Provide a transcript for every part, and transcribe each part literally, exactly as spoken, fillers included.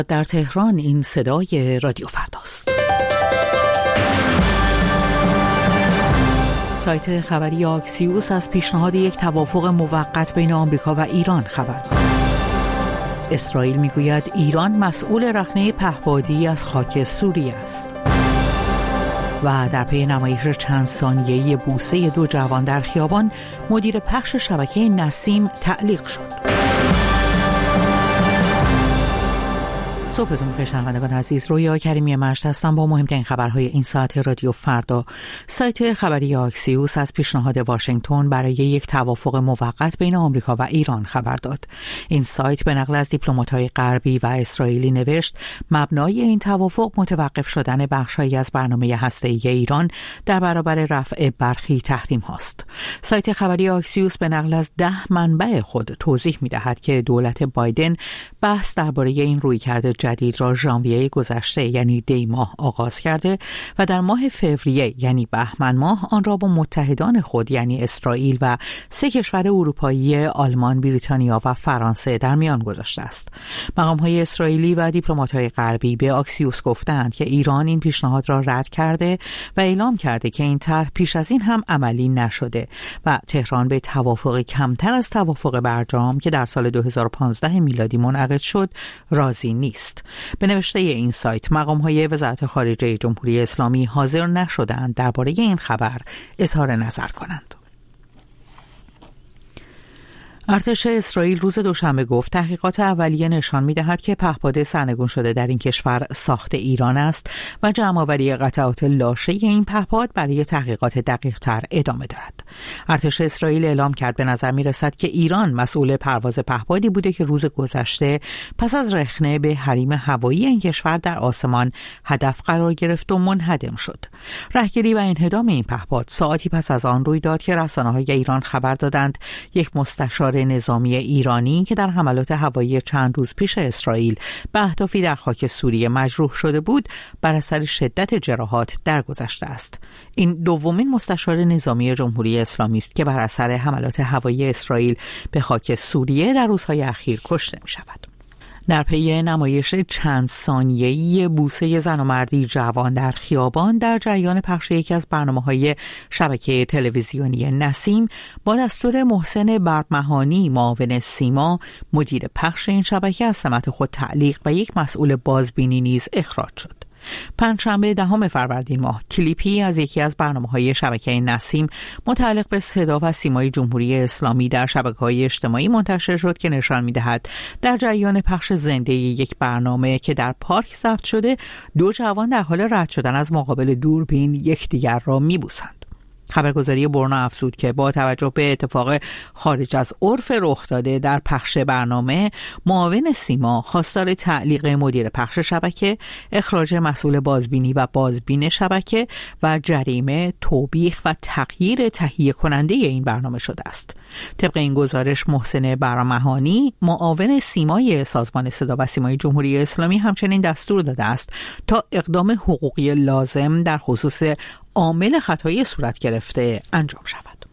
در تهران این صدای رادیو فرداست. سایت خبری آکسیوس از پیشنهاد یک توافق موقت بین آمریکا و ایران خبر داد. اسرائیل میگوید ایران مسئول رخنه پهپادی از خاک سوریه است. و در پی نمایش چند ثانیه‌ای بوسه دو جوان در خیابان، مدیر پخش شبکه نسیم تعلیق شد. صبحتون بخیر شنوندگان عزیز، رویا کریمی مجد هستم با مهمترین خبرهای این ساعت رادیو فردا. سایت خبری آکسیوس از پیشنهاد واشنگتن برای یک توافق موقت بین آمریکا و ایران خبر داد. این سایت به نقل از دیپلمات‌های غربی و اسرائیلی نوشت مبنای این توافق متوقف شدن بخش‌هایی از برنامه هسته‌ای ایران در برابر رفع برخی تحریم هاست. سایت خبری آکسیوس به نقل از ده منبع خود توضیح می‌دهد که دولت بایدن بحث درباره این رویکرد جدید را ژانویه گذشته یعنی دی ماه آغاز کرده و در ماه فوریه یعنی بهمن ماه آن را با متحدان خود یعنی اسرائیل و سه کشور اروپایی آلمان، بریتانیا و فرانسه در میان گذاشته است. مقام‌های اسرائیلی و دیپلمات‌های غربی به آکسیوس گفتند که ایران این پیشنهاد را رد کرده و اعلام کرده که این طرح پیش از این هم عملی نشده و تهران به توافق کمتر از توافق برجام که در سال دو هزار و پانزده میلادی منعقد شد راضی نیست. به نوشته این سایت مقام‌های وزارت خارجه جمهوری اسلامی حاضر نشدند درباره این خبر اظهار نظر کنند. ارتش اسرائیل روز دوشنبه گفت تحقیقات اولیه نشان می‌دهد که پهپاد سرنگون شده در این کشور ساخت ایران است و جمع‌آوری قطعات لاشه این پهپاد برای تحقیقات دقیق‌تر ادامه دارد. ارتش اسرائیل اعلام کرد به نظر می‌رسد که ایران مسئول پرواز پهپادی بوده که روز گذشته پس از رخنه به حریم هوایی این کشور در آسمان هدف قرار گرفت و منهدم شد. راهگیری و انهدام این پهپاد ساعتی پس از آن روی داد که رسانه‌های ایران خبر دادند یک مستشار نظامی ایرانی که در حملات هوایی چند روز پیش اسرائیل به اهدافی در خاک سوریه مجروح شده بود بر اثر شدت جراحات درگذشته است. این دومین مستشار نظامی جمهوری اسلامی است که بر اثر حملات هوایی اسرائیل به خاک سوریه در روزهای اخیر کشته می شود. در پی نمایش چند ثانیه‌ای بوسه زن و مردی جوان در خیابان در جریان پخش یکی از برنامه‌های شبکه تلویزیونی نسیم با دستور محسن برمهانی معاون سیما، مدیر پخش این شبکه از سمت خود تعلیق و یک مسئول بازبینی نیز اخراج شد. پنجشنبه دهم فروردین ماه کلیپی از یکی از برنامه‌های شبکه نسیم متعلق به صدا و سیمای جمهوری اسلامی در شبکه‌های اجتماعی منتشر شد که نشان می‌دهد در جریان پخش زنده یک برنامه که در پارک ضبط شده دو جوان در حال رد شدن از مقابل دوربین یکدیگر را می‌بوسند. خبرگزاری برنا افزود که با توجه به اتفاق خارج از عرف رخ داده در پخش برنامه، معاون سیما خواستار تعلیق مدیر پخش شبکه، اخراج مسئول بازبینی و بازبین شبکه و جریمه، توبیخ و تغییر تهیه کننده این برنامه شده است. طبق این گزارش محسن برمهانی معاون سیمای سازمان صدا و سیمای جمهوری اسلامی همچنین دستور داده است تا اقدام حقوقی لازم در خصوص عامل خطایی صورت گرفته انجام شود.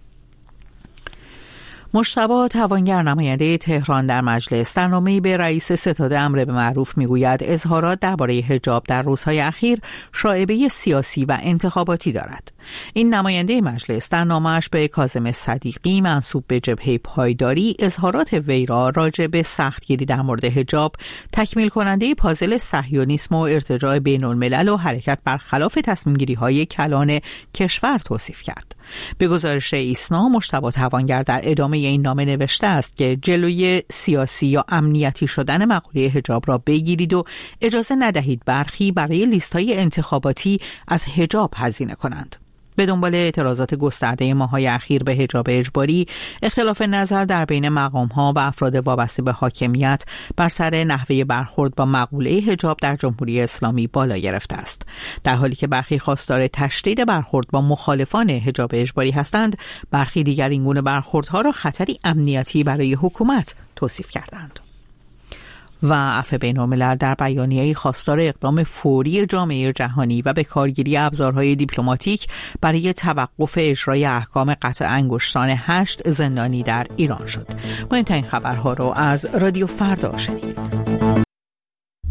مجتبی توانگر نماینده تهران در مجلس در نامه‌ای به رئیس ستاد امر به معروف میگوید اظهارات درباره حجاب در روزهای اخیر شائبه سیاسی و انتخاباتی دارد. این نماینده مجلس در نامه‌اش به کاظم صدیقی منسوب به جبهه پایداری اظهارات وی را راجع به سختگیری در مورد حجاب تکمیل کننده پازل صهیونیسم و ارتجاع بین الملل و حرکت برخلاف تصمیم‌گیری‌های کلان کشور توصیف کرد. به گزارش ایسنا، مجتبی توانگر در ادامه این نامه نوشته است که جلوی سیاسی یا امنیتی شدن مقوله حجاب را بگیرید و اجازه ندهید برخی برای لیست‌های انتخاباتی از حجاب هزینه کنند. به دنبال اعتراضات گسترده ماه‌های اخیر به حجاب اجباری، اختلاف نظر در بین مقام‌ها و افراد وابسته به حاکمیت بر سر نحوه برخورد با مقوله حجاب در جمهوری اسلامی بالا گرفته است. در حالی که برخی خواستار تشدید برخورد با مخالفان حجاب اجباری هستند، برخی دیگر این گونه برخوردها را خطری امنیتی برای حکومت توصیف کردند. و عفو بین‌الملل در بیانیه‌ای خواستار اقدام فوری جامعه جهانی و به کارگیری ابزارهای دیپلماتیک برای توقف اجرای احکام قطع انگشتان هشت زندانی در ایران شد. مهمترین خبرها رو از رادیو فردا شنیدید.